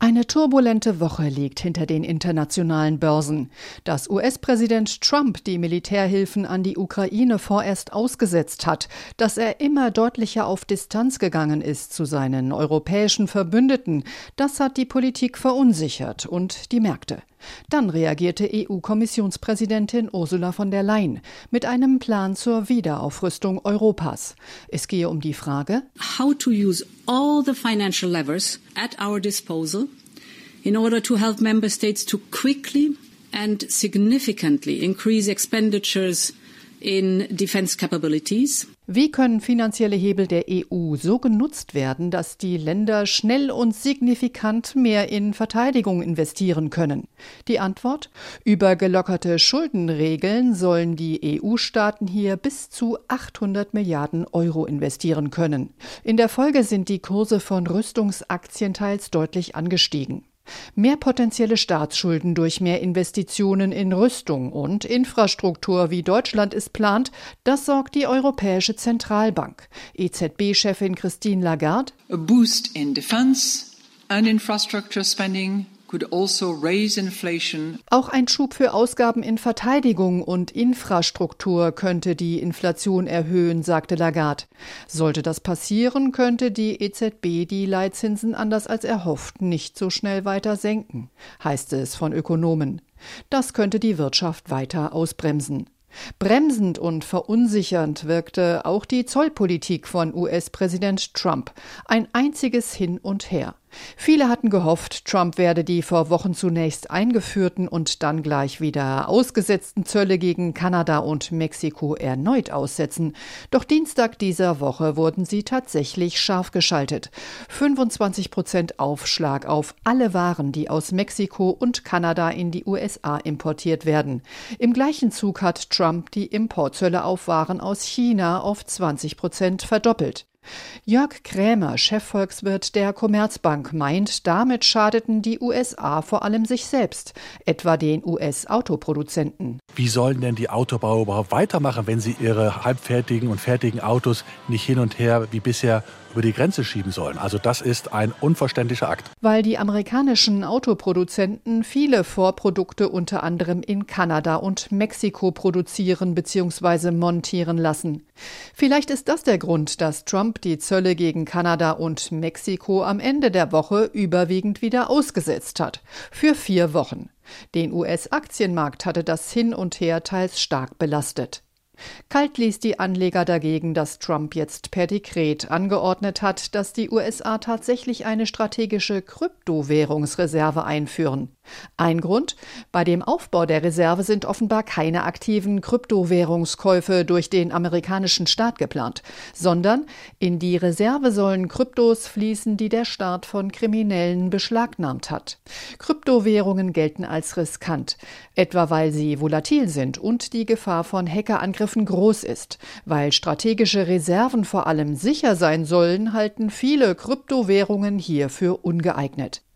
Eine turbulente Woche liegt hinter den internationalen Börsen. Dass US-Präsident Trump die Militärhilfen an die Ukraine vorerst ausgesetzt hat, dass er immer deutlicher auf Distanz gegangen ist zu seinen europäischen Verbündeten, das hat die Politik verunsichert und die Märkte. Dann reagierte EU-Kommissionspräsidentin Ursula von der Leyen mit einem Plan zur Wiederaufrüstung Europas. Es gehe um die Frage, how to use all the financial levers at our disposal in order to help member states to quickly and significantly increase expenditures in defense capabilities. Wie können finanzielle Hebel der EU so genutzt werden, dass die Länder schnell und signifikant mehr in Verteidigung investieren können? Die Antwort? Über gelockerte Schuldenregeln sollen die EU-Staaten hier bis zu 800 Milliarden Euro investieren können. In der Folge sind die Kurse von Rüstungsaktien teils deutlich angestiegen. Mehr potenzielle Staatsschulden durch mehr Investitionen in Rüstung und Infrastruktur, wie Deutschland es plant, das sorgt die Europäische Zentralbank. EZB-Chefin Christine Lagarde: A boost in defense and infrastructure spending could also raise inflation. Auch ein Schub für Ausgaben in Verteidigung und Infrastruktur könnte die Inflation erhöhen, sagte Lagarde. Sollte das passieren, könnte die EZB die Leitzinsen anders als erhofft nicht so schnell weiter senken, heißt es von Ökonomen. Das könnte die Wirtschaft weiter ausbremsen. Bremsend und verunsichernd wirkte auch die Zollpolitik von US-Präsident Trump. Ein einziges Hin und Her. Viele hatten gehofft, Trump werde die vor Wochen zunächst eingeführten und dann gleich wieder ausgesetzten Zölle gegen Kanada und Mexiko erneut aussetzen. Doch Dienstag dieser Woche wurden sie tatsächlich scharf geschaltet. 25% Aufschlag auf alle Waren, die aus Mexiko und Kanada in die USA importiert werden. Im gleichen Zug hat Trump die Importzölle auf Waren aus China auf 20% verdoppelt. Jörg Krämer, Chefvolkswirt der Commerzbank, meint, damit schadeten die USA vor allem sich selbst, etwa den US-Autoproduzenten. Wie sollen denn die Autobauer überhaupt weitermachen, wenn sie ihre halbfertigen und fertigen Autos nicht hin und her wie bisher über die Grenze schieben sollen? Also das ist ein unverständlicher Akt. Weil die amerikanischen Autoproduzenten viele Vorprodukte unter anderem in Kanada und Mexiko produzieren bzw. montieren lassen. Vielleicht ist das der Grund, dass Trump die Zölle gegen Kanada und Mexiko am Ende der Woche überwiegend wieder ausgesetzt hat. Für 4 Wochen. Den US-Aktienmarkt hatte das Hin und Her teils stark belastet. Kalt ließ die Anleger dagegen, dass Trump jetzt per Dekret angeordnet hat, dass die USA tatsächlich eine strategische Kryptowährungsreserve einführen. Ein Grund: Bei dem Aufbau der Reserve sind offenbar keine aktiven Kryptowährungskäufe durch den amerikanischen Staat geplant, sondern in die Reserve sollen Kryptos fließen, die der Staat von Kriminellen beschlagnahmt hat. Kryptowährungen gelten als riskant, etwa weil sie volatil sind und die Gefahr von Hackerangriffen groß ist. Weil strategische Reserven vor allem sicher sein sollen, halten viele Kryptowährungen hierfür ungeeignet.